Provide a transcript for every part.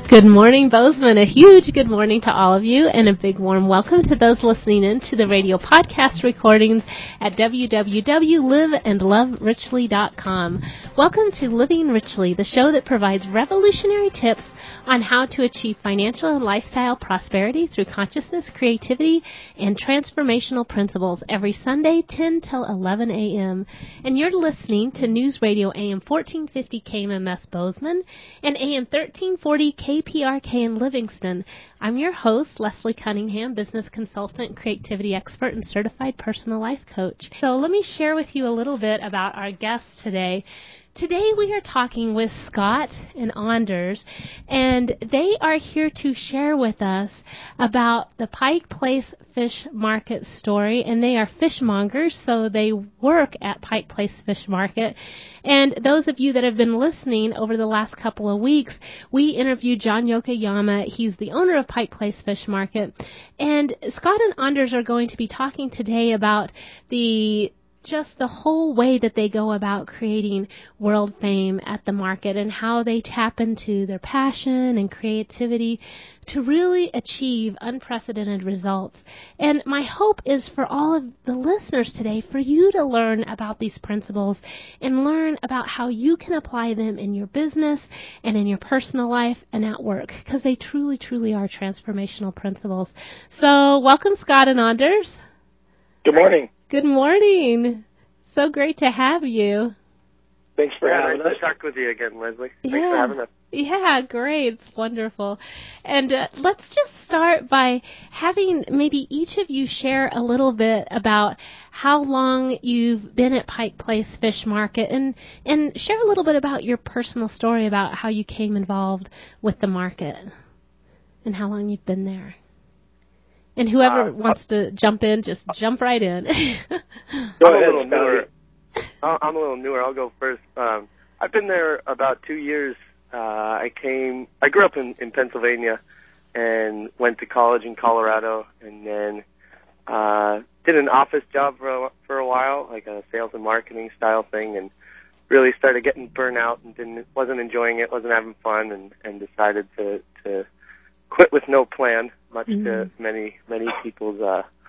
Good morning, Bozeman. A huge good morning to all of you, and a big warm welcome to those listening in to the radio podcast recordings at www.liveandloverichly.com. Welcome to Living Richly, the show that provides revolutionary tips on how to achieve financial and lifestyle prosperity through consciousness, creativity, and transformational principles every Sunday, 10 till 11 a.m. And you're listening to News Radio AM 1450 KMMS Bozeman and AM 1340 KPRK in Livingston. I'm your host, Leslie Cunningham, business consultant, creativity expert, and certified personal life coach. So let me share with you a little bit about our guests today. Today we are talking with Scott and Anders, and they are here to share with us about the Pike Place Fish Market story, and they are fishmongers, so they work at Pike Place Fish Market. And those of you that have been listening over the last couple of weeks, we interviewed John Yokoyama. He's the owner of Pike Place Fish Market. And Scott and Anders are going to be talking today about just the whole way that they go about creating world fame at the market and how they tap into their passion and creativity to really achieve unprecedented results. And my hope is for all of the listeners today, for you to learn about these principles and learn about how you can apply them in your business and in your personal life and at work, because they truly, truly are transformational principles. So welcome, Scott and Anders. Good morning. Good morning. So great to have you. Thanks for having us. Nice to talk with you again, Leslie. Thanks for having us. Yeah, great. It's wonderful. And let's just start by having maybe each of you share a little bit about how long you've been at Pike Place Fish Market and share a little bit about your personal story about how you came involved with the market and how long you've been there. And whoever wants to jump in, just jump right in. I'm a little newer. I'll go first. I've been there about 2 years. I grew up in Pennsylvania and went to college in Colorado, and then did an office job for a while, like a sales and marketing style thing, and really started getting burnt out and wasn't enjoying it, wasn't having fun, and decided to quit with no plan, much to many people's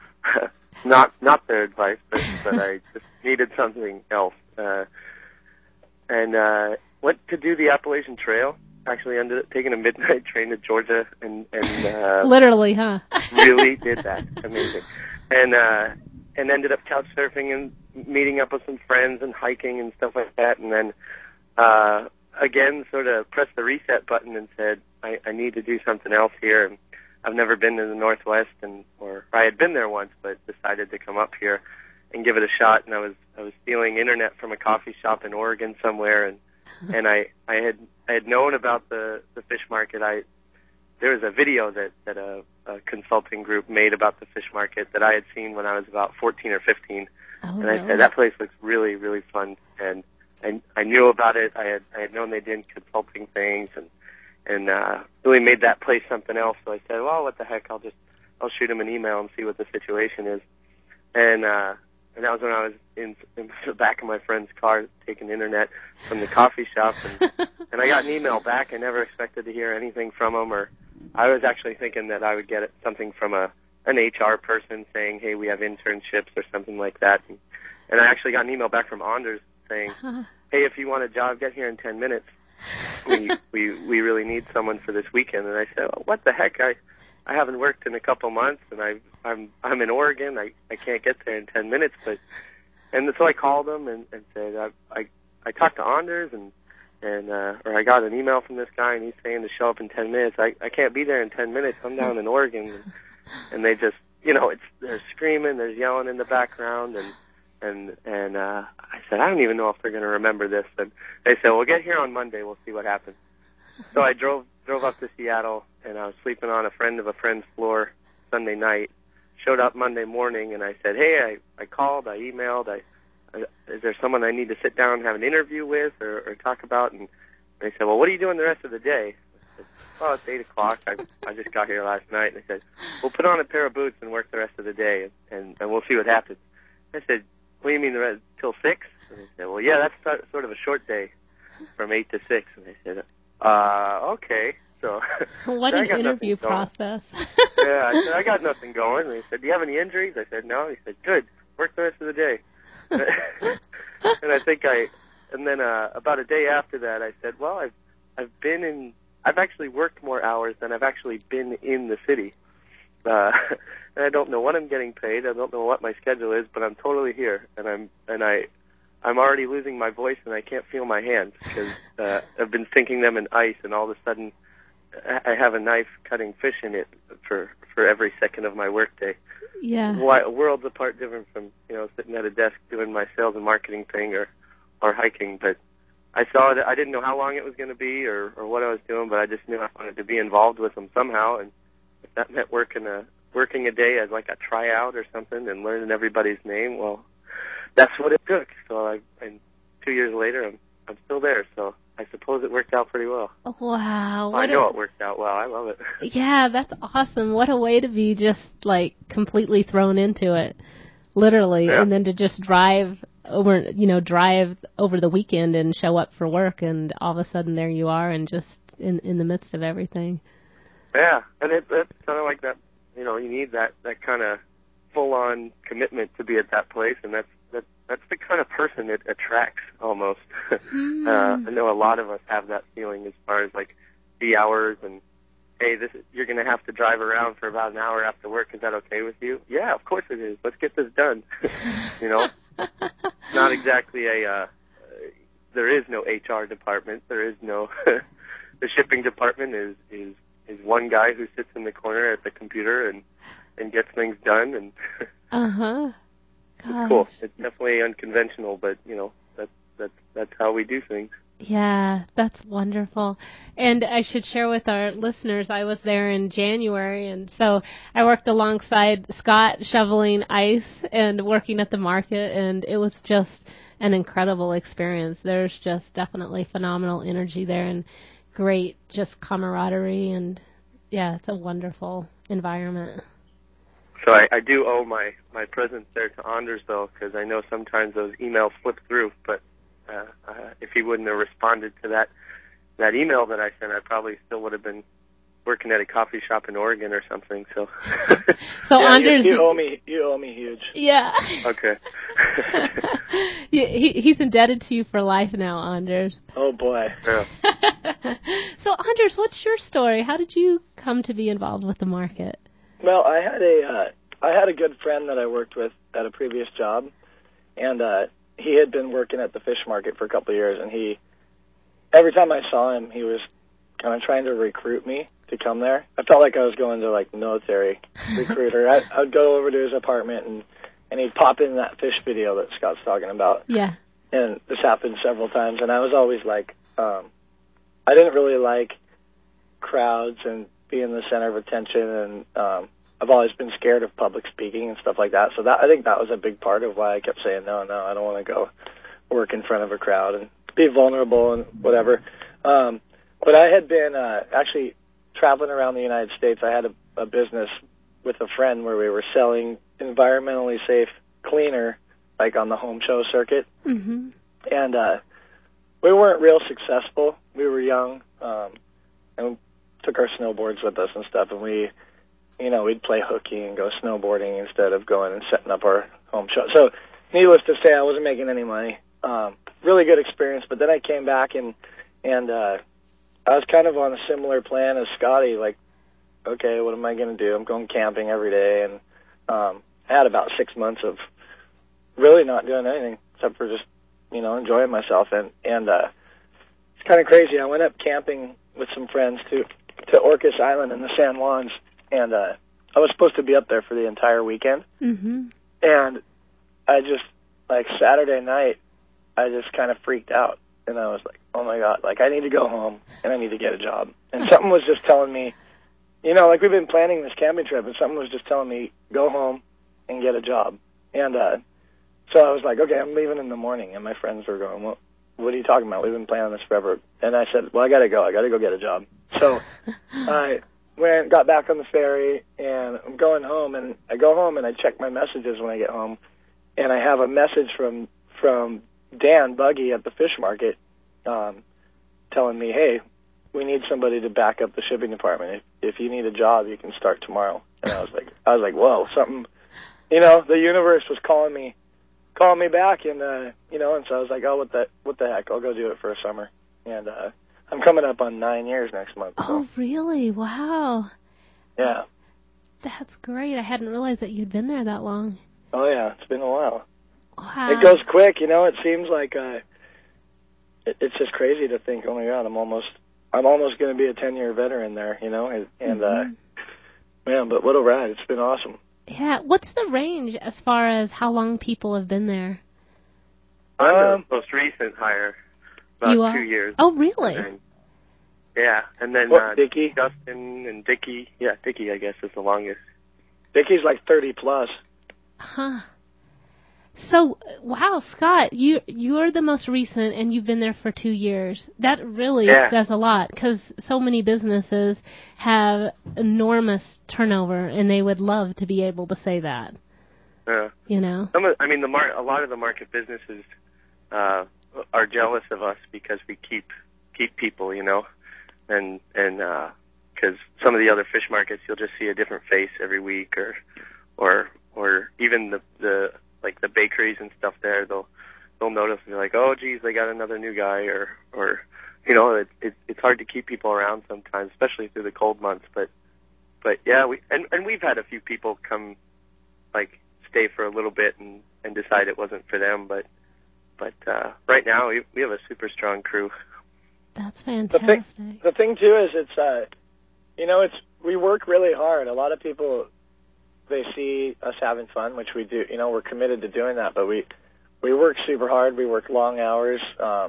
not their advice, but I just needed something else, and went to do the Appalachian Trail. Actually ended up taking a midnight train to Georgia, and literally, huh? Really did that. Amazing, and ended up couch surfing and meeting up with some friends and hiking and stuff like that, and then again sort of pressed the reset button and said, I need to do something else here. And I've never been to the Northwest, or I had been there once, but decided to come up here and give it a shot. And I was stealing internet from a coffee shop in Oregon somewhere, and I had known about the fish market. There was a video that a consulting group made about the fish market that I had seen when I was about 14 or 15, and I said, that place looks really, really fun. And I knew about it. I had known they did consulting things, and really made that place something else. So I said, well, what the heck? I'll shoot him an email and see what the situation is. And that was when I was in the back of my friend's car taking internet from the coffee shop, and I got an email back. I never expected to hear anything from him, or I was actually thinking that I would get something from an HR person saying, hey, we have internships or something like that. And I actually got an email back from Anders saying, hey, if you want a job, get here in 10 minutes. We really need someone for this weekend. And I said, oh, what the heck? I haven't worked in a couple months, and I'm in Oregon. I can't get there in 10 minutes. And so I called him and said, I talked to Anders or I got an email from this guy, and he's saying to show up in 10 minutes. I can't be there in 10 minutes. I'm down in Oregon. And they just, they're screaming, there's yelling in the background, and I said, I don't even know if they're going to remember this. And they said, well, get here on Monday. We'll see what happens. So I drove up to Seattle, and I was sleeping on a friend of a friend's floor Sunday night. Showed up Monday morning, and I said, hey, I called, I emailed. Is there someone I need to sit down and have an interview with or talk about? And they said, well, what are you doing the rest of the day? I said, well, it's 8 o'clock. I just got here last night. And they said, well, put on a pair of boots and work the rest of the day, and we'll see what happens. I said, what do you mean till 6? And they said, well, yeah, that's sort of a short day from 8 to 6. And they said, okay. So What an interview process. Yeah, I said, I got nothing going. And he said, do you have any injuries? I said, no. He said, good. Work the rest of the day. And then about a day after that, I said, well, I've actually worked more hours than I've actually been in the city. And I don't know what I'm getting paid. I don't know what my schedule is, but I'm totally here. And I'm already losing my voice, and I can't feel my hands because I've been sinking them in ice, and all of a sudden I have a knife cutting fish in it for every second of my workday. Yeah. Worlds apart, different from sitting at a desk doing my sales and marketing thing or hiking. But I saw it. I didn't know how long it was going to be or what I was doing, but I just knew I wanted to be involved with them somehow. And if that meant working a day as like a tryout or something and learning everybody's name, well, that's what it took. So and 2 years later, I'm still there. So I suppose it worked out pretty well. Wow. I know it worked out well. I love it. Yeah, that's awesome. What a way to be just like completely thrown into it, literally, Yeah. and then to just drive over the weekend and show up for work, and all of a sudden there you are, and just in the midst of everything. Yeah, and it's kind of like that. You need that kind of full-on commitment to be at that place, and that's the kind of person it attracts almost. I know a lot of us have that feeling as far as like the hours and, hey, you're going to have to drive around for about an hour after work. Is that okay with you? Yeah, of course it is. Let's get this done. Not exactly there is no HR department. There is no, the shipping department is one guy who sits in the corner at the computer and gets things done. And it's cool. It's definitely unconventional, but that's how we do things. Yeah, that's wonderful. And I should share with our listeners, I was there in January, and so I worked alongside Scott shoveling ice and working at the market, and it was just an incredible experience. There's just definitely phenomenal energy there and great just camaraderie, and yeah, it's a wonderful environment. So I do owe my presence there to Anders, though, because I know sometimes those emails slip through, but if he wouldn't have responded to that email that I sent, I probably still would have been working at a coffee shop in Oregon or something. So, yeah, Anders, you owe me huge. Yeah. Okay. He's indebted to you for life now, Anders. Oh boy. Yeah. So, Anders, what's your story? How did you come to be involved with the market? Well, I had a good friend that I worked with at a previous job, and he had been working at the fish market for a couple of years, and every time I saw him, he was kind of trying to recruit me to come there. I felt like I was going to like military recruiter. I'd go over to his apartment and he'd pop in that fish video that Scott's talking about. Yeah. And this happened several times, and I was always like, I didn't really like crowds and being the center of attention, and I've always been scared of public speaking and stuff like that. So I think that was a big part of why I kept saying, no, I don't want to go work in front of a crowd and be vulnerable and whatever. But I had been actually traveling around the United States. I had a business with a friend where we were selling environmentally safe cleaner, like on the home show circuit. Mm-hmm. And we weren't real successful. We were young, and we took our snowboards with us and stuff, and we'd play hooky and go snowboarding instead of going and setting up our home show. So needless to say, I wasn't making any money. Really good experience, but then I came back and I was kind of on a similar plan as Scotty, like, okay, what am I going to do? I'm going camping every day, and I had about 6 months of really not doing anything except for just, enjoying myself, and it's kind of crazy. I went up camping with some friends to Orcas Island in the San Juans, and I was supposed to be up there for the entire weekend, mm-hmm. and I just, like, Saturday night, I just kind of freaked out, and I was like, oh my God, like, I need to go home, and I need to get a job. And something was just telling me, like, we've been planning this camping trip, and something was just telling me, go home and get a job. And so I was like, okay, I'm leaving in the morning, and my friends were going, well, what are you talking about? We've been planning this forever. And I said, well, I got to go get a job. So I got back on the ferry, and I'm going home, and I go home, and I check my messages when I get home, and I have a message from Dan Buggy at the fish market telling me, hey, we need somebody to back up the shipping department. If you need a job, you can start tomorrow. And I was like, whoa, something, the universe was calling me back, and and so I was like, oh, what the heck? I'll go do it for a summer. And I'm coming up on 9 years next month. So. Oh, really? Wow. Yeah. That's great. I hadn't realized that you'd been there that long. Oh yeah, it's been a while. Wow. It goes quick, It seems like it's just crazy to think, oh my God, I'm almost going to be a 10-year veteran there, and man, but what a ride! It's been awesome. Yeah. What's the range as far as how long people have been there? I'm the most recent hire, about 2 years. Oh, really? And then Dickie? Justin and Dickie. Yeah, Dickie, I guess, is the longest. Dickie's like 30 plus. Huh. So, wow, Scott, you're the most recent, and you've been there for 2 years. That really says a lot, because so many businesses have enormous turnover, and they would love to be able to say that. Yeah. A lot of the market businesses are jealous of us because we keep people, and because some of the other fish markets, you'll just see a different face every week, or even the bakeries and stuff there, they'll notice and be like, oh geez, they got another new guy, or it's hard to keep people around sometimes, especially through the cold months. But yeah, we've had a few people come, stay for a little bit and decide it wasn't for them, but right now we have a super strong crew. That's fantastic. The thing too is we work really hard. A lot of people, they see us having fun, which we do. We're committed to doing that, but we work super hard. We work long hours.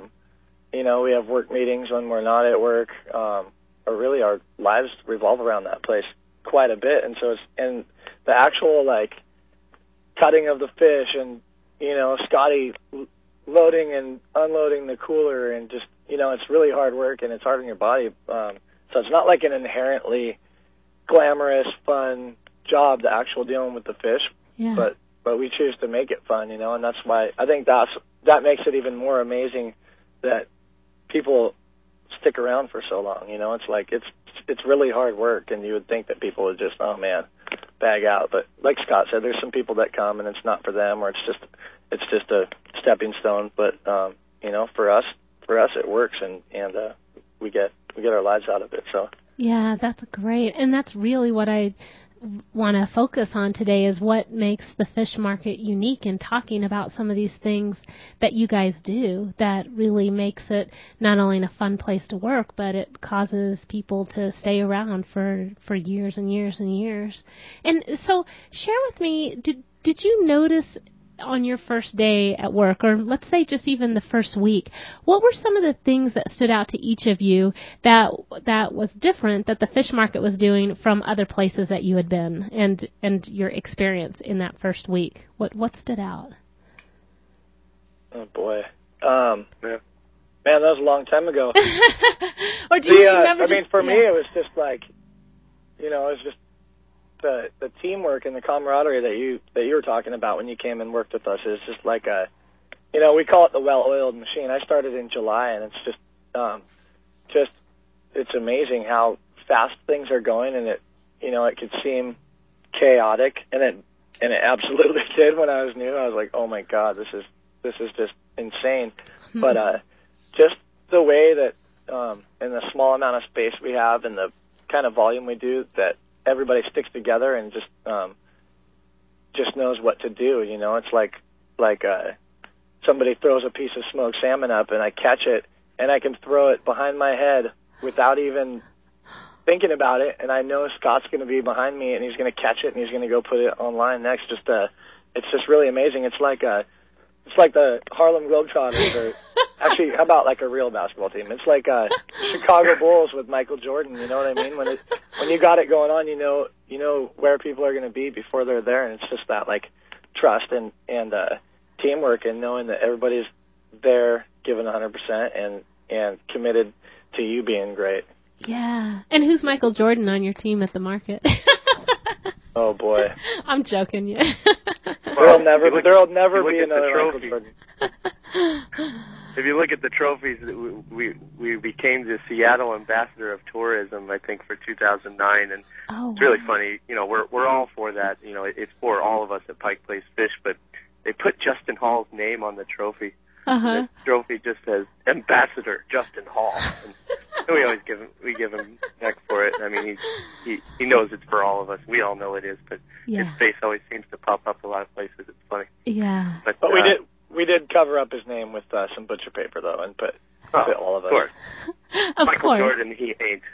We have work meetings when we're not at work. Or really, our lives revolve around that place quite a bit. And so and the actual cutting of the fish, and Scotty loading and unloading the cooler, and just it's really hard work, and it's hard on your body. So it's not like an inherently glamorous, fun job, the actual dealing with the fish, but we choose to make it fun, and that's why I think that makes it even more amazing that people stick around for so long. It's really hard work, and you would think that people would just, oh man, bag out. But like Scott said, there's some people that come and it's not for them, or it's just a stepping stone. But for us it works, and we get our lives out of it. So yeah, that's great, and that's really what I want to focus on today, is what makes the fish market unique, and talking about some of these things that you guys do that really makes it not only a fun place to work, but it causes people to stay around for years and years and years. And so share with me, did you notice on your first day at work, or let's say just even the first week, what were some of the things that stood out to each of you that was different that the fish market was doing from other places that you had been, and your experience in that first week? What stood out? Oh boy, man, that was a long time ago. Or do you remember? For me, it was just it was just the teamwork and the camaraderie that you were talking about when you came and worked with us. Is just we call it the well-oiled machine. I started in July, and it's it's amazing how fast things are going, and it could seem chaotic, and it absolutely did when I was new. I was like, oh my God, this is just insane. But just the way that in the small amount of space we have and the kind of volume we do, that everybody sticks together and just knows what to do. It's like somebody throws a piece of smoked salmon up, and I catch it, and I can throw it behind my head without even thinking about it, and I know Scott's going to be behind me, and he's going to catch it, and he's going to go put it online next. It's just really amazing. It's like the Harlem Globetrotters, or actually, how about like a real basketball team? It's like Chicago Bulls with Michael Jordan. You know what I mean? When you got it going on, you know where people are going to be before they're there, and it's just that trust and teamwork, and knowing that everybody's there, giving 100% and committed to you being great. Yeah. And who's Michael Jordan on your team at the market? Oh boy. I'm joking, yeah. There'll never be another Michael Jordan. if you look at the trophies, we became the Seattle Ambassador of Tourism, I think, for 2009, and it's really funny. You know, we're all for that. You know, it's for all of us at Pike Place Fish, but they put Justin Hall's name on the trophy. The trophy just says Ambassador Justin Hall. And we always give him heck for it. I mean, he knows it's for all of us. We all know it is, but his face always seems to pop up a lot of places. It's funny. Yeah. But we did cover up his name with some butcher paper though, and put all of us. Of course. Of Michael course. Jordan, he ain't.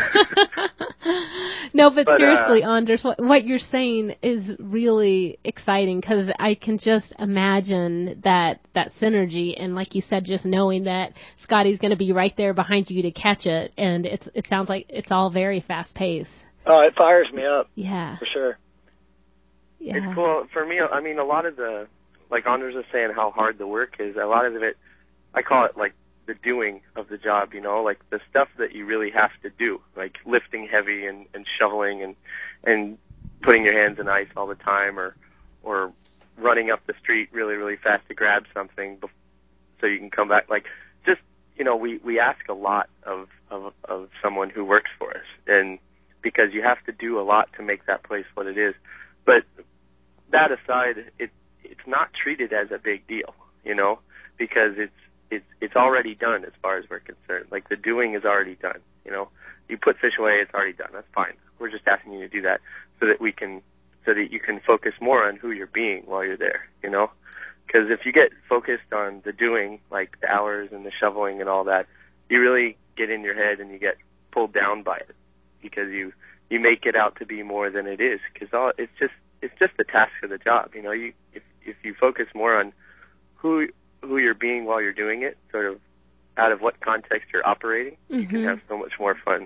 No, but seriously, Anders, what you're saying is really exciting, because I can just imagine that synergy, and like you said, just knowing that Scotty's going to be right there behind you to catch it, and it sounds like it's all very fast paced. Oh, it fires me up. Yeah. For sure. Yeah. It's cool. For me, I mean, a lot of like Anders was saying, how hard the work is, a lot of it, I call it like the doing of the job, you know, like the stuff that you really have to do, like lifting heavy and shoveling and putting your hands in ice all the time, or running up the street really, really fast to grab something so you can come back. Like, just, you know, we ask a lot of someone who works for us, and because you have to do a lot to make that place what it is. But that aside, it's not treated as a big deal, you know, because it's already done as far as we're concerned. Like, the doing is already done, you know. You put fish away, it's already done. That's fine. We're just asking you to do that so that you can focus more on who you're being while you're there, you know. Because if you get focused on the doing, like the hours and the shoveling and all that, you really get in your head and you get pulled down by it, because you make it out to be more than it is. Because it's just the task of the job, you know. If you focus more on who you're being while you're doing it, sort of out of what context you're operating, you can have so much more fun.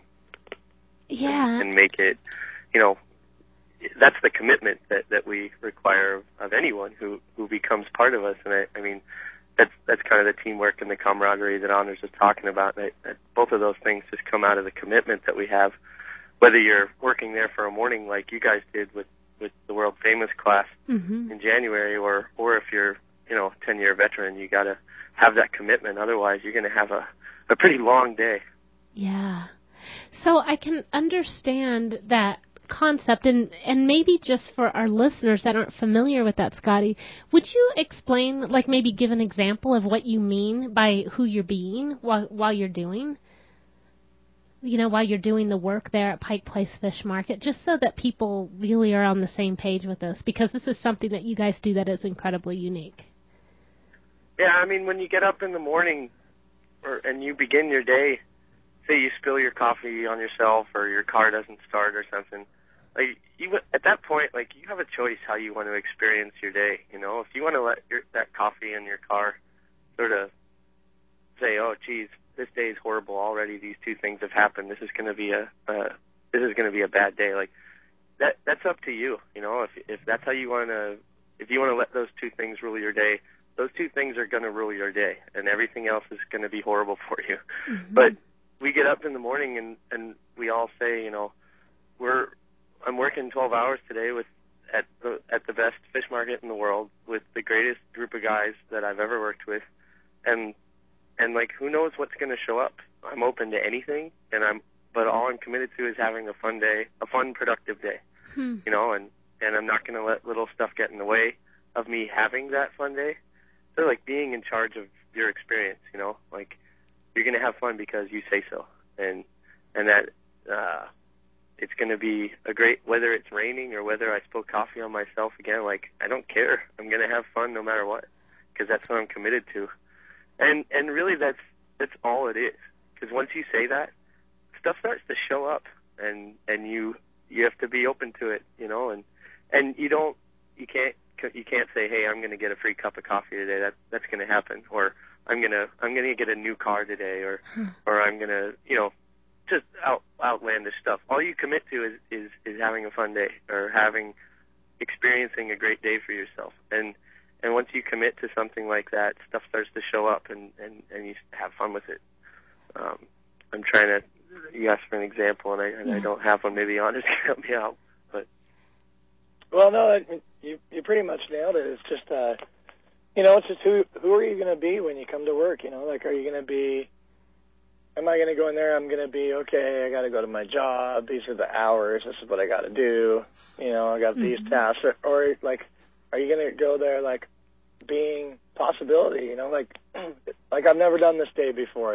Yeah. And make it, you know, that's the commitment that we require of anyone who becomes part of us. And I mean, that's kind of the teamwork and the camaraderie that Anders was talking about. That both of those things just come out of the commitment that we have, whether you're working there for a morning like you guys did with the world famous class in January, or if you're, you know, 10-year veteran, you got to have that commitment. Otherwise, you're going to have a pretty long day. Yeah. So I can understand that concept, and maybe just for our listeners that aren't familiar with that, Scotty, would you explain, like maybe give an example of what you mean by who you're being while you're doing? You know, while you're doing the work there at Pike Place Fish Market, just so that people really are on the same page with this, because this is something that you guys do that is incredibly unique. Yeah, I mean, when you get up in the morning and you begin your day, say you spill your coffee on yourself or your car doesn't start or something, like at that point, like, you have a choice how you want to experience your day. You know, if you want to let that coffee in your car sort of say, oh, geez, this day is horrible already. These two things have happened. This is going to be a bad day. Like, that's up to you. You know, if that's how you want to, if you want to let those two things rule your day, those two things are going to rule your day, and everything else is going to be horrible for you. But we get up in the morning and we all say, you know, I'm working 12 hours today at the best fish market in the world with the greatest group of guys that I've ever worked with, and like, who knows what's going to show up. I'm open to anything, but all I'm committed to is having a fun day, a fun, productive day. You know, and I'm not going to let little stuff get in the way of me having that fun day. So, like, being in charge of your experience, you know, like, you're going to have fun because you say so, and that it's going to be a great, whether it's raining or whether I spill coffee on myself again. Like, I don't care. I'm going to have fun no matter what, because that's what I'm committed to. And really, that's all it is. Because once you say that, stuff starts to show up, and you have to be open to it, you know, and you can't say, hey, I'm going to get a free cup of coffee today. That's going to happen, or I'm going to get a new car today, or I'm going to, you know, just outlandish stuff. All you commit to is having a fun day, or experiencing a great day for yourself. And once you commit to something like that, stuff starts to show up, and you have fun with it. I'm trying to, you asked for an example, and I don't have one. Maybe Anders can help me out. But well, no, you pretty much nailed it. It's just it's just who are you going to be when you come to work? Like, are you going to be, am I going to go in there? I'm going to be, okay, I got to go to my job. These are the hours. This is what I got to do. I got these tasks. Or like, are you going to go there, like, being possibility, like I've never done this day before.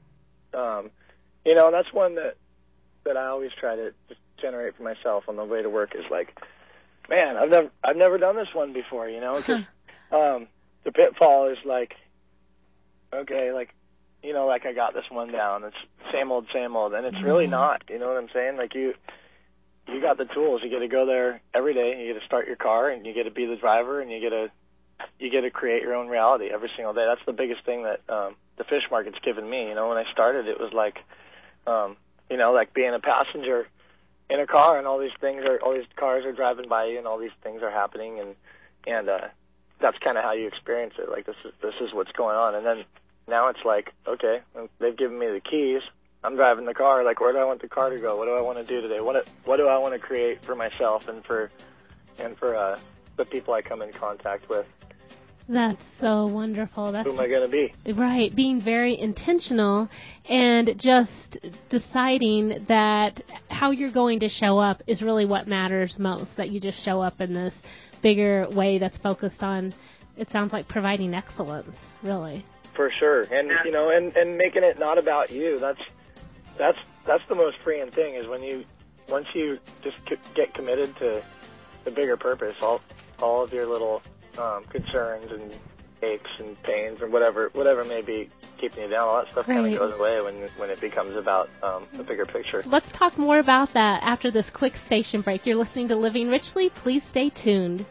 And that's one that I always try to just generate for myself on the way to work is like, man, I've never done this one before, because the pitfall is like, okay, like, like I got this one down. It's same old, and it's really not. You know what I'm saying? Like you got the tools. You get to go there every day. You get to start your car, and you get to be the driver, and you get to create your own reality every single day. That's the biggest thing that the fish market's given me. When I started, it was like, like being a passenger in a car, and all these cars are driving by you, and all these things are happening, and that's kind of how you experience it. Like this is what's going on, and then now it's like, okay, they've given me the keys. I'm driving the car. Like, where do I want the car to go? What do I want to do today? What do I want to create for myself and for the people I come in contact with? That's so wonderful. That's who am I going to be? Right, being very intentional and just deciding that how you're going to show up is really what matters most, that you just show up in this bigger way that's focused on, it sounds like, providing excellence, really. For sure. And, and making it not about you. That's the most freeing thing is once you just get committed to the bigger purpose, all of your little concerns and aches and pains or whatever may be keeping you down, all that stuff kind of goes away when it becomes about the bigger picture. Let's talk more about that after this quick station break. You're listening to Living Richly. Please stay tuned.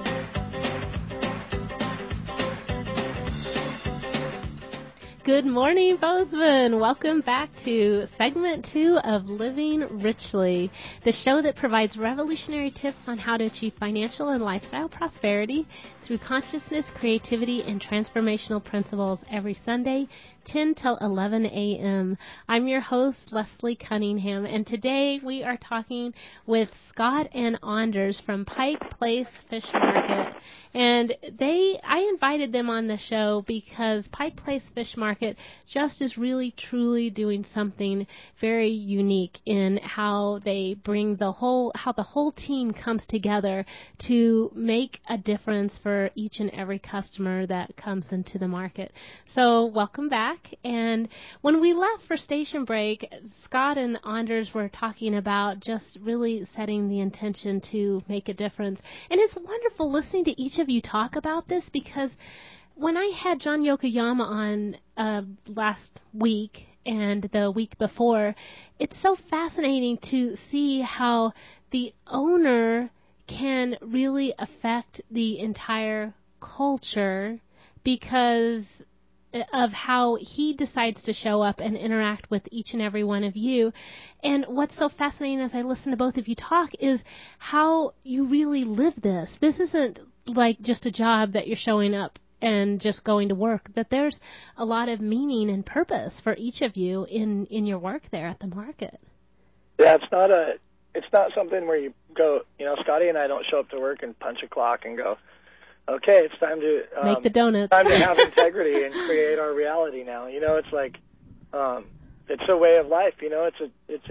Good morning, Bozeman. Welcome back to segment 2 of Living Richly, the show that provides revolutionary tips on how to achieve financial and lifestyle prosperity through consciousness, creativity, and transformational principles every Sunday, 10 till 11 a.m. I'm your host, Leslie Cunningham, and today we are talking with Scott and Anders from Pike Place Fish Market. And I invited them on the show because Pike Place Fish Market just is really, truly doing something very unique in how they bring how the whole team comes together to make a difference for each and every customer that comes into the market. So welcome back. And when we left for station break, Scott and Anders were talking about just really setting the intention to make a difference. And it's wonderful listening to each of you talk about this, because when I had John Yokoyama on last week and the week before, it's so fascinating to see how the owner can really affect the entire culture because of how he decides to show up and interact with each and every one of you. And what's so fascinating as I listen to both of you talk is how you really live this. This isn't like just a job that you're showing up and just going to work, that there's a lot of meaning and purpose for each of you in your work there at the market. Yeah, it's not something where you go, Scotty and I don't show up to work and punch a clock and go, okay, it's time to make the donuts. Time to have integrity and create our reality now. It's like it's a way of life. It's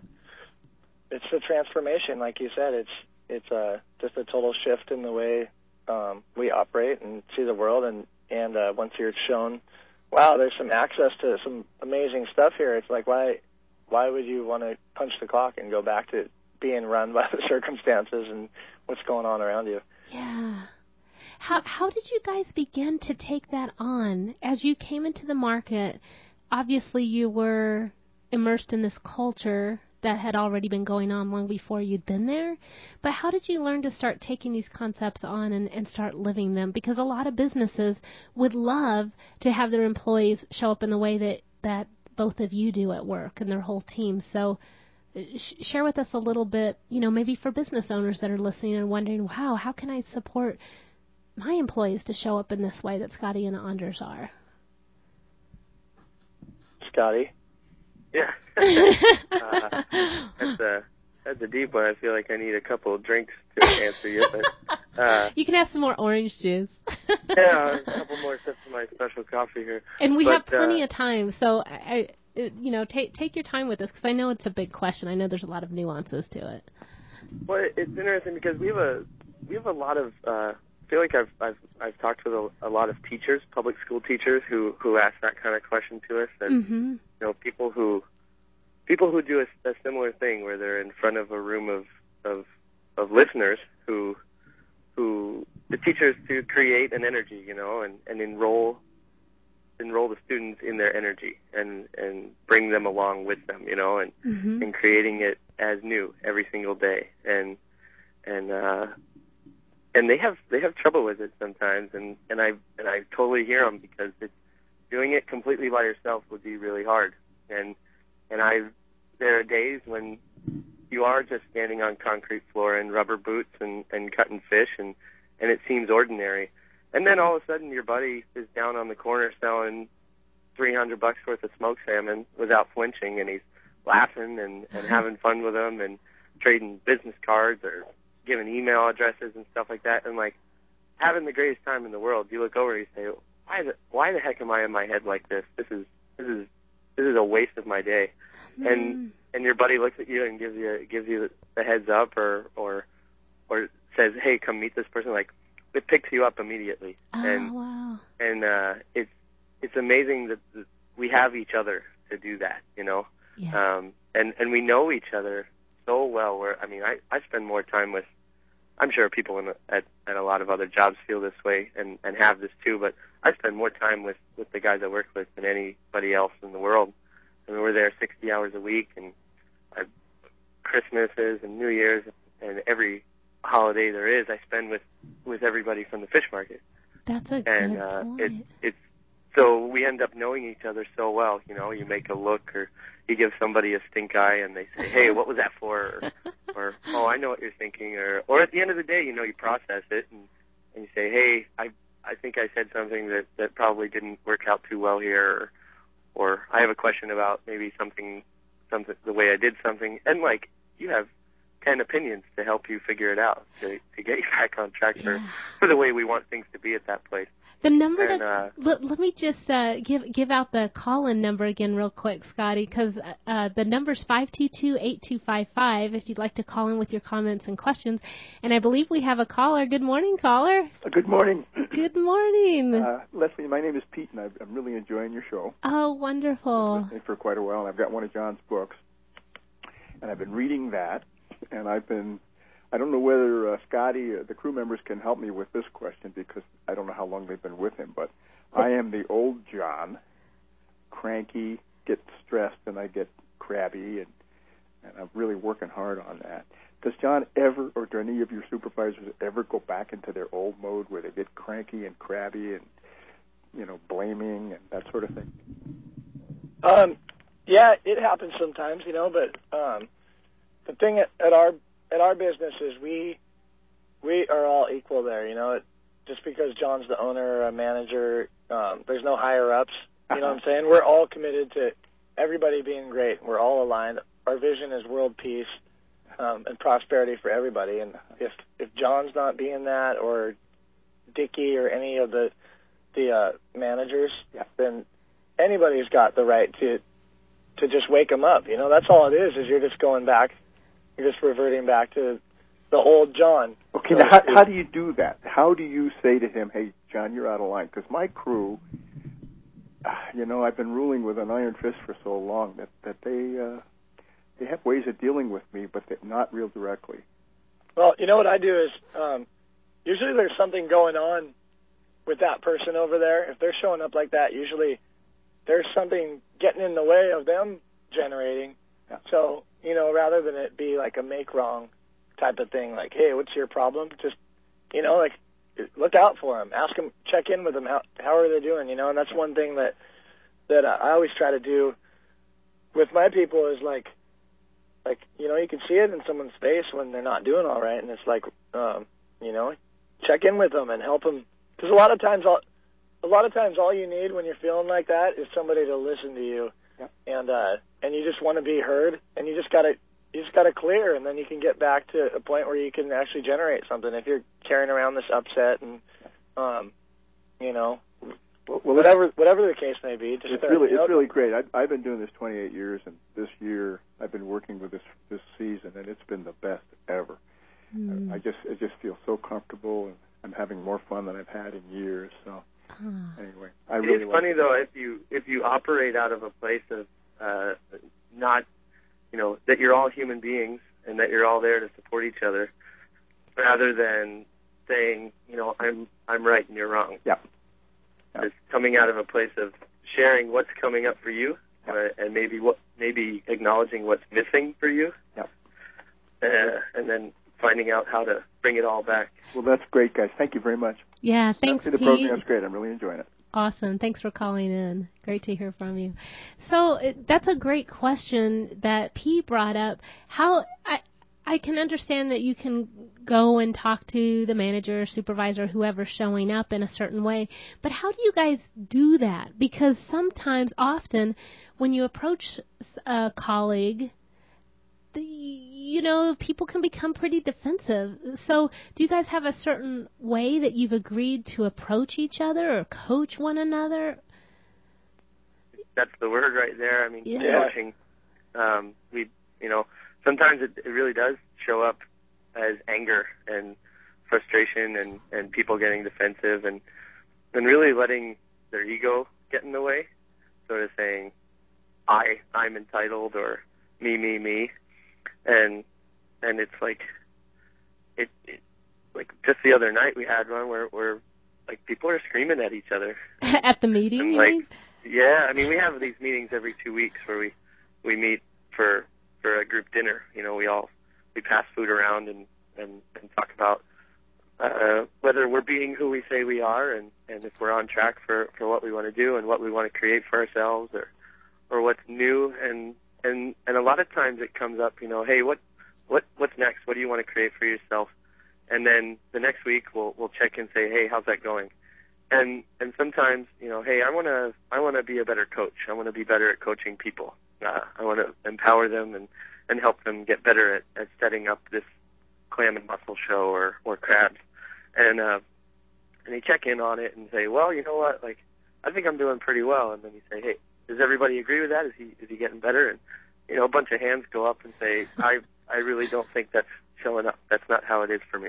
a transformation, like you said. It's just a total shift in the way we operate and see the world. And once you're shown, wow, there's some access to some amazing stuff here. It's like why would you want to punch the clock and go back to being run by the circumstances and what's going on around you? Yeah. How did you guys begin to take that on? As you came into the market, obviously you were immersed in this culture that had already been going on long before you'd been there. But how did you learn to start taking these concepts on and start living them? Because a lot of businesses would love to have their employees show up in the way that both of you do at work and their whole team. So share with us a little bit, maybe for business owners that are listening and wondering, wow, how can I support my employees to show up in this way that Scotty and Anders are? Scotty? Yeah. That's a deep one. I feel like I need a couple of drinks to answer you. But You can have some more orange juice. Yeah, a couple more sips of my special coffee here. And we have plenty of time, so take your time with this, because I know it's a big question. I know there's a lot of nuances to it. Well, it's interesting because we have a lot of. I feel like I've talked with a lot of teachers, public school teachers, who ask that kind of question to us, and people who do a similar thing where they're in front of a room of listeners who the teachers to create an energy, and enroll the students in their energy and bring them along with them, and creating it as new every single day. And they have trouble with it sometimes, and I totally hear them, because doing it completely by yourself would be really hard. And there are days when you are just standing on concrete floor in rubber boots and cutting fish, and it seems ordinary. And then all of a sudden your buddy is down on the corner selling $300 worth of smoked salmon without flinching, and he's laughing and having fun with them and trading business cards or giving email addresses and stuff like that, and like having the greatest time in the world. You look over and you say, why the heck am I in my head like this? This is a waste of my day. And your buddy looks at you and gives you the heads up or says, hey, come meet this person. Like, it picks you up immediately. Wow. And it's amazing that we have each other to do that, Yeah. And we know each other so well. I spend more time with, I'm sure people at a lot of other jobs feel this way and have this too, but I spend more time with the guys I work with than anybody else in the world. We're there 60 hours a week, and Christmases and New Year's and every holiday there is, I spend with everybody from the fish market. That's a good point. So we end up knowing each other so well. You make a look, or you give somebody a stink eye, and they say, "Hey, what was that for?" Or "Oh, I know what you're thinking." Or at the end of the day, you process it and you say, "Hey, I think I said something that probably didn't work out too well here," or I have a question about maybe something the way I did something, and like you have 10 opinions to help you figure it out to get you back on track for the way we want things to be at that place. The number let me just give out the call-in number again real quick, Scotty, because the number's 522-8255 if you'd like to call in with your comments and questions. And I believe we have a caller. Good morning, caller. Good morning. Good morning. Leslie, my name is Pete, and I'm really enjoying your show. Oh, wonderful. I've been listening for quite a while, and I've got one of John's books, and I've been reading that, and I don't know whether Scotty, the crew members, can help me with this question, because I don't know how long they've been with him, but I am the old John, cranky, get stressed, and I get crabby, and I'm really working hard on that. Does John ever, or do any of your supervisors ever go back into their old mode where they get cranky and crabby and, blaming and that sort of thing? Yeah, it happens sometimes, but the thing at our business is we are all equal there, just because John's the owner or a manager, there's no higher ups, you know what I'm saying? We're all committed to everybody being great. We're all aligned. Our vision is world peace and prosperity for everybody. And if John's not being that, or Dickie or any of the managers, then anybody's got the right to just wake them up. That's all it is you're just going back. You're just reverting back to the old John. Okay, now how do you do that? How do you say to him, hey, John, you're out of line? Because my crew, I've been ruling with an iron fist for so long that they have ways of dealing with me, but not real directly. Well, what I do is usually there's something going on with that person over there. If they're showing up like that, usually there's something getting in the way of them generating. Yeah. So, rather than it be like a make wrong type of thing, like, hey, what's your problem? Just, look out for them. Ask them, check in with them. How are they doing? And that's one thing that I always try to do with my people is like, you can see it in someone's face when they're not doing all right. And it's like, check in with them and help them. Because a lot of times all you need when you're feeling like that is somebody to listen to you. Yeah. And you just want to be heard, and you just gotta got to clear, and then you can get back to a point where you can actually generate something. If you're carrying around this upset and, you know, whatever the case may be, just it's really great. I've been doing this 28 years, and this year I've been working with this season, and it's been the best ever. I just feel so comfortable, and I'm having more fun than I've had in years. So anyway, it's funny though if you operate out of a place of not, you know, that you're all human beings and that you're all there to support each other, rather than saying, you know, I'm right and you're wrong. Yeah. It's coming out of a place of sharing what's coming up for you, and maybe acknowledging what's missing for you, and then finding out how to bring it all back. Well, that's great, guys. Thank you very much. Yeah, thanks, Pete. The program's great. I'm really enjoying it. Awesome. Thanks for calling in. Great to hear from you. So that's a great question that Pete brought up. How I can understand that you can go and talk to the manager, supervisor, whoever's showing up in a certain way, but how do you guys do that? Because often, when you approach a colleague, you know, people can become pretty defensive. So do you guys have a certain way that you've agreed to approach each other or coach one another? That's the word right there. I mean, coaching. Sometimes it really does show up as anger and frustration and people getting defensive and really letting their ego get in the way, sort of saying, I'm entitled, or me. And it's like like just the other night we had one where like people are screaming at each other at the meeting. And, you like, mean? Yeah, I mean we have these meetings every 2 weeks where we meet for a group dinner. You know, we pass food around and talk about whether we're being who we say we are, and if we're on track for what we want to do and what we want to create for ourselves, or what's new. And a lot of times it comes up, you know, hey, what's next? What do you want to create for yourself? And then the next week we'll check and say, hey, how's that going? And sometimes, you know, hey, I want to be a better coach. I want to be better at coaching people. I want to empower them and help them get better at setting up this clam and mussel show or crabs. And you check in on it and say, well, you know what, like, I think I'm doing pretty well. And then you say, hey, does everybody agree with that? Is he getting better? And, you know, a bunch of hands go up and say, I really don't think that's showing up. That's not how it is for me.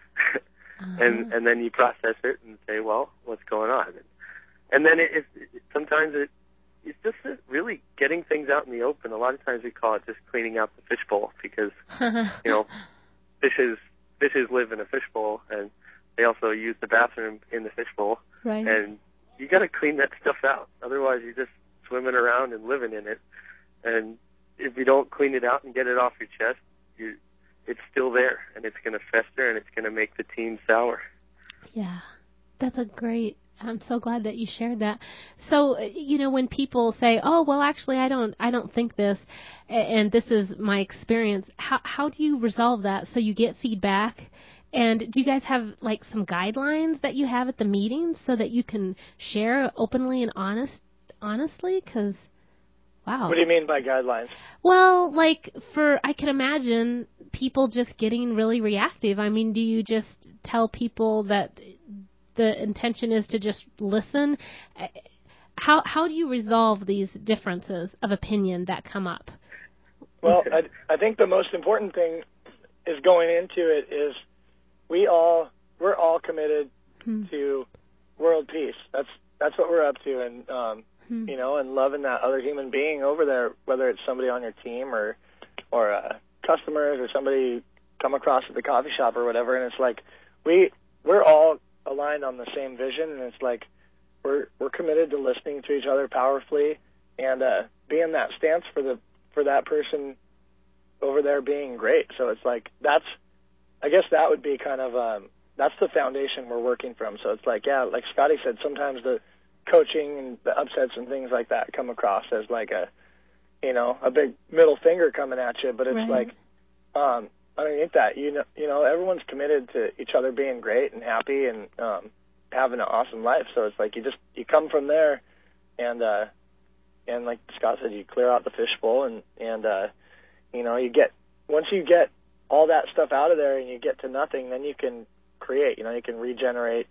And then you process it and say, well, what's going on? And then sometimes it's just really getting things out in the open. A lot of times we call it just cleaning out the fishbowl, because, you know, fishes live in a fishbowl, and they also use the bathroom in the fishbowl. Right. And you got to clean that stuff out. Otherwise, you're just swimming around and living in it. And if you don't clean it out and get it off your chest, it's still there, and it's going to fester, and it's going to make the team sour. Yeah, that's I'm so glad that you shared that. So, you know, when people say, oh, well, actually, I don't think this, and this is my experience, how do you resolve that so you get feedback? And do you guys have, like, some guidelines that you have at the meetings so that you can share openly and honestly? Because, wow. What do you mean by guidelines? Well, like, I can imagine people just getting really reactive. I mean, do you just tell people that the intention is to just listen? How do you resolve these differences of opinion that come up? Well, I think the most important thing is going into it is we're all committed to world peace. That's what we're up to, and you know, and loving that other human being over there, whether it's somebody on your team or customers or somebody come across at the coffee shop or whatever. And it's like we're all aligned on the same vision, and it's like we're committed to listening to each other powerfully and being that stance for that person over there being great. So it's like I guess that would be kind of that's the foundation we're working from. So it's like, yeah, like Scotty said, sometimes the coaching and the upsets and things like that come across as like a big middle finger coming at you, but it's right. like underneath that, you know, everyone's committed to each other being great and happy and having an awesome life. So it's like you come from there, and like Scott said, you clear out the fishbowl and you know, you get once you get all that stuff out of there and you get to nothing, then you can create. You can regenerate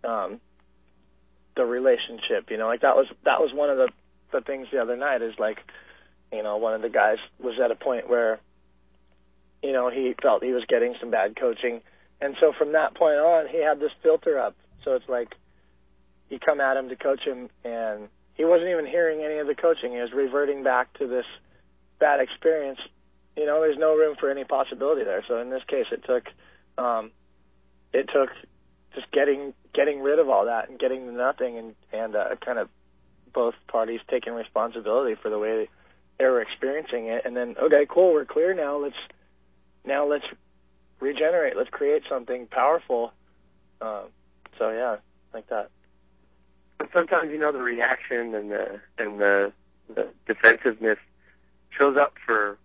the relationship. Like that was one of the things the other night is like, one of the guys was at a point where, he felt he was getting some bad coaching. And so from that point on, he had this filter up. So it's like you come at him to coach him, and he wasn't even hearing any of the coaching. He was reverting back to this bad experience. There's no room for any possibility there. So in this case, it took just getting rid of all that and getting to nothing, and kind of both parties taking responsibility for the way they were experiencing it. And then, okay, cool, we're clear now. Let's regenerate. Let's create something powerful. So yeah, like that. But sometimes the reaction and the defensiveness shows up for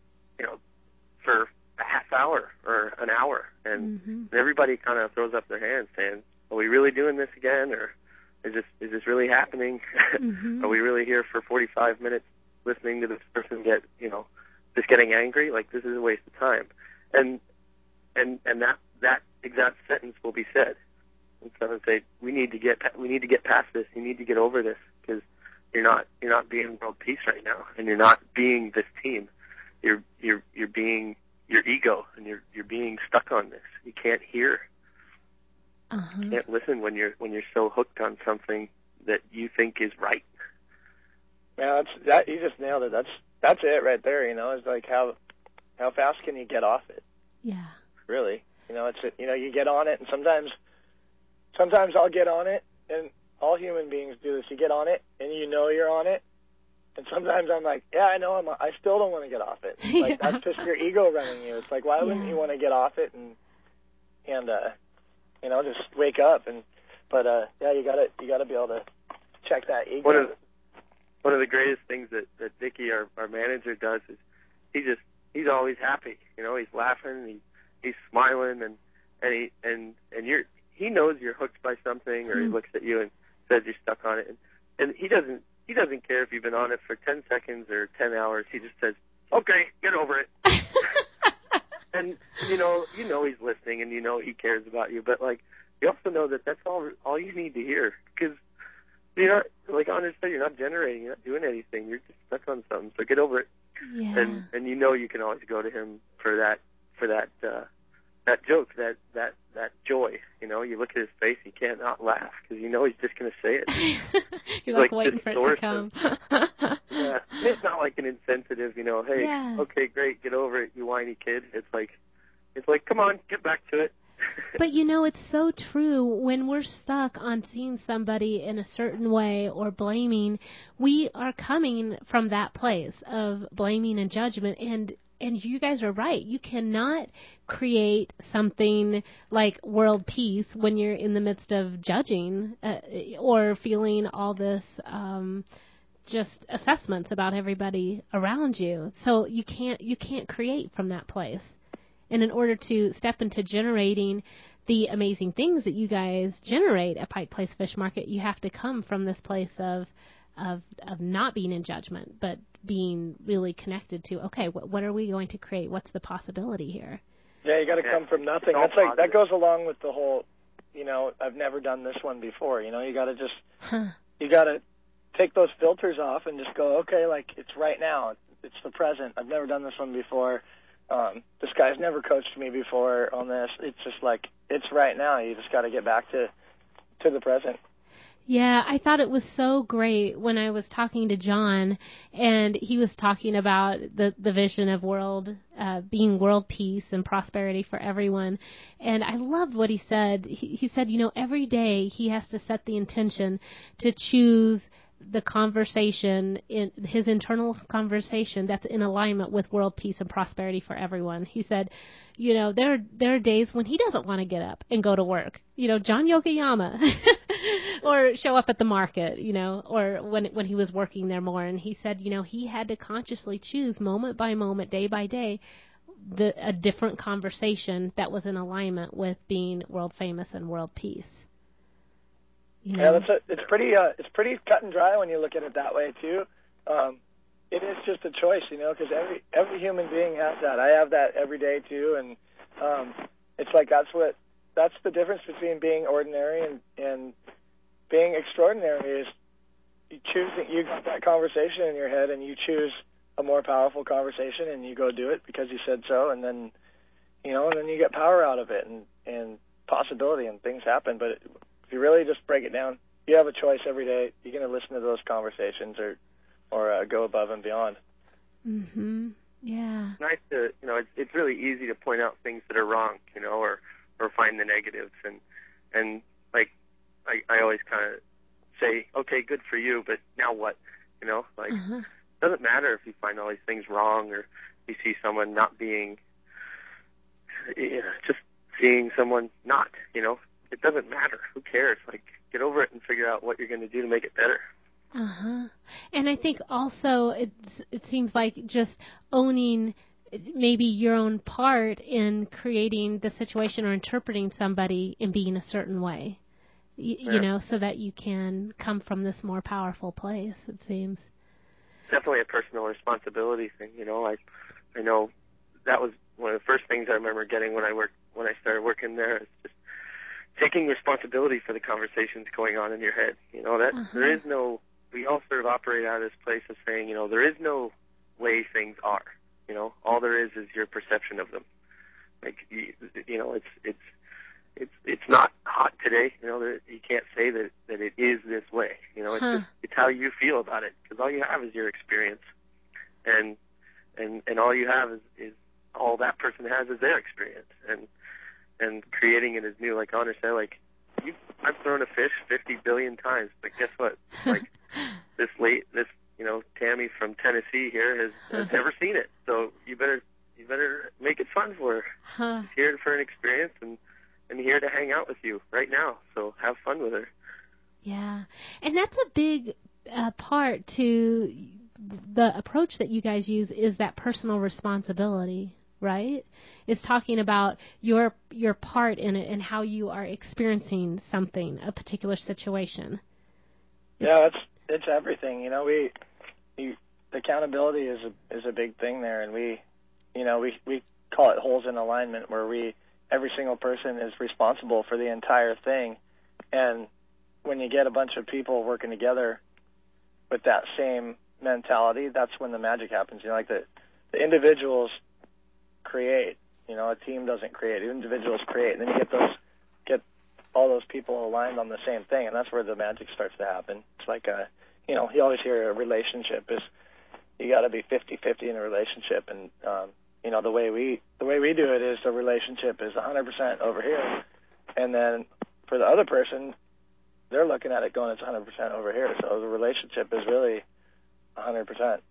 a half hour or an hour, and everybody kind of throws up their hands saying, "Are we really doing this again, or is this really happening? Are we really here for 45 minutes listening to this person get just getting angry? Like, this is a waste of time." And that exact sentence will be said. And someone say, "We need to get past this. You need to get over this, because you're not being world peace right now, and you're not being this team. You're being your ego, and you're being stuck on this. You can't hear. You can't listen when you're so hooked on something that you think is right." Yeah, that you just nailed it. That's it right there. It's like how fast can you get off it? Yeah. Really, you get on it, and sometimes I'll get on it, and all human beings do this. You get on it, and you're on it. And sometimes I'm like, yeah, I know I still don't want to get off it. Like, that's just your ego running you. It's like, why wouldn't you want to get off it and just wake up? But you gotta be able to check that ego. One of the greatest things that Dickie, our manager, does is he's always happy. He's laughing, he's smiling, and he knows you're hooked by something, or he looks at you and says you're stuck on it, and he doesn't care if you've been on it for 10 seconds or 10 hours. He just says, "Okay, get over it." And he's listening, and he cares about you. But like, you also know that that's all you need to hear, because like Anders said, you're not generating, you're not doing anything. You're just stuck on something. So get over it. Yeah. And you can always go to him for that joke, that joy. You look at his face, you can't not laugh, because he's just going to say it. You're like waiting for it to come. Yeah, it's not like an insensitive, hey, okay, great, get over it, you whiny kid. It's like, come on, get back to it. But it's so true. When we're stuck on seeing somebody in a certain way or blaming, we are coming from that place of blaming and judgment. And you guys are right. You cannot create something like world peace when you're in the midst of judging or feeling all this just assessments about everybody around you. So you can't create from that place. And in order to step into generating the amazing things that you guys generate at Pike Place Fish Market, you have to come from this place of not being in judgment, but being really connected to, okay, what are we going to create? What's the possibility here? Yeah, you got to come from nothing. That's like, that goes along with the whole, I've never done this one before. You got to just, you got to take those filters off and just go, okay, like, it's right now. It's the present. I've never done this one before. This guy's never coached me before on this. It's just like, it's right now. You just got to get back to the present. Yeah, I thought it was so great when I was talking to John, and he was talking about the vision of being world peace and prosperity for everyone. And I loved what he said. He said, every day he has to set the intention to choose the conversation, in his internal conversation, that's in alignment with world peace and prosperity for everyone. He said, there are days when he doesn't want to get up and go to work, John Yokoyama, or show up at the market, or when he was working there more. And he said, he had to consciously choose moment by moment, day by day, a different conversation that was in alignment with being world famous and world peace. Yeah, it's pretty cut and dry when you look at it that way too. it is just a choice, because every human being has that. I have that every day too, and it's like that's the difference between being ordinary and being extraordinary. Is you got that conversation in your head, and you choose a more powerful conversation, and you go do it because you said so, and then and then you get power out of it, and possibility, and things happen. But if you really just break it down, you have a choice every day. You're going to listen to those conversations or go above and beyond. Mhm. Yeah. It's nice to, it's really easy to point out things that are wrong, or find the negatives, and like I always kind of say, okay, good for you, but now what? It doesn't matter if you find all these things wrong, or you see someone not being, just seeing someone not, it doesn't matter. Who cares? Like, get over it and figure out what you're going to do to make it better. And I think also it seems like just owning maybe your own part in creating the situation or interpreting somebody in being a certain way, so that you can come from this more powerful place, it seems. Definitely a personal responsibility thing, I know that was one of the first things I remember getting when I started working there, is just taking responsibility for the conversations going on in your head. There is no, we all sort of operate out of this place of saying, there is no way things are. All there is your perception of them. Like, it's not hot today. You can't say that it is this way. It's how you feel about it, because all you have is your experience, and all you have is all that person has is their experience, and creating it is new. Like Anders said, I've thrown a fish 50 billion times, but guess what? Like this Tammy from Tennessee here has never seen it, so you better make it fun for her. She's here for an experience and here to hang out with you right now, so have fun with her. Yeah, and that's a big part to the approach that you guys use, is that personal responsibility, right? Is talking about your part in it and how you are experiencing something, a particular situation. Yeah, it's everything. Accountability is a big thing there, and we call it holes in alignment, where every single person is responsible for the entire thing. And when you get a bunch of people working together with that same mentality, that's when the magic happens. Like the individuals create, a team doesn't create. Individuals create, and then you get all those people aligned on the same thing, and that's where the magic starts to happen. It's like you always hear a relationship is, you got to be 50-50 in a relationship, and the way we do it is the relationship is 100% over here, and then for the other person, they're looking at it going, it's 100% over here. So the relationship is really 100%.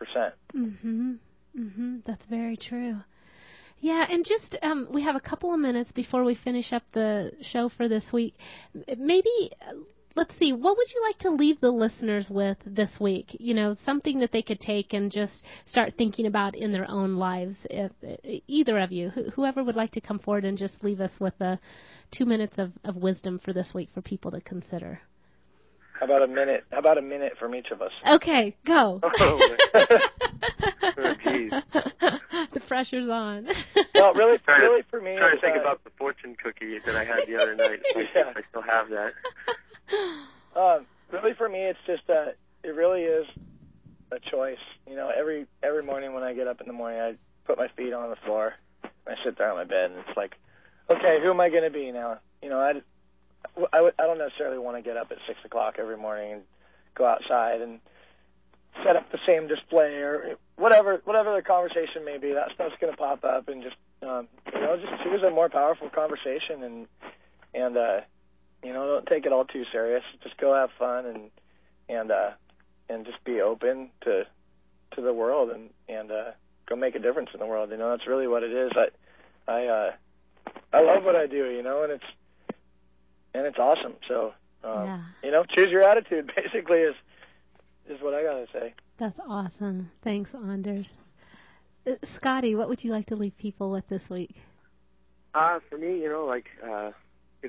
That's very true. Yeah, and just we have a couple of minutes before we finish up the show for this week. Maybe let's see, what would you like to leave the listeners with this week? Something that they could take and just start thinking about in their own lives. If either of you, whoever would like to come forward and just leave us with 2 minutes of wisdom for this week for people to consider. How about a minute? How about a minute from each of us? Okay, go. Oh, geez. The pressure's on. Well, really for me, I'm trying to think about the fortune cookie that I had the other night. Yeah. I still have that. Really for me, it's just it really is a choice. Every morning when I get up in the morning, I put my feet on the floor, I sit there on my bed, and it's like, okay, who am I going to be now? I don't necessarily want to get up at 6 o'clock every morning and go outside and set up the same display or whatever the conversation may be. That stuff's going to pop up, and just just choose a more powerful conversation, and don't take it all too serious. Just go have fun and just be open to the world and go make a difference in the world. That's really what it is. I love what I do, and it's awesome. So, choose your attitude, basically, is what I got to say. That's awesome. Thanks, Anders. Scotty, what would you like to leave people with this week? For me,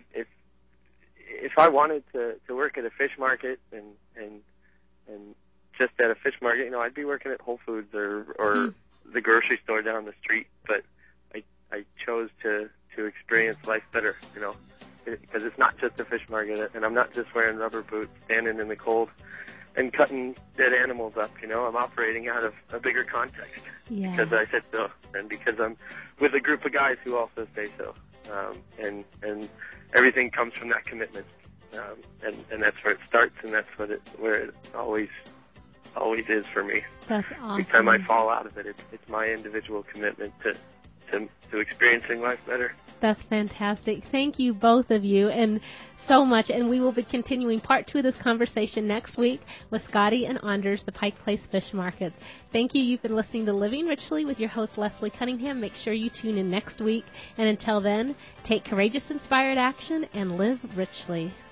if I wanted to work at a fish market and just at a fish market. You know, I'd be working at Whole Foods or the grocery store down the street, but I chose to experience life better, you know, because it's not just a fish market, and I'm not just wearing rubber boots, standing in the cold and cutting dead animals up, you know. I'm operating out of a bigger context because I said so, and because I'm with a group of guys who also say so, and everything comes from that commitment, and that's where it starts, and that's where it always is for me. That's awesome. Every time I fall out of it, it's my individual commitment to experiencing life better. That's fantastic. Thank you, both of you, and so much. And we will be continuing part 2 of this conversation next week with Scotty and Anders, the Pike Place Fish Markets. Thank you. You've been listening to Living Richly with your host, Leslie Cunningham. Make sure you tune in next week. And until then, take courageous, inspired action and live richly.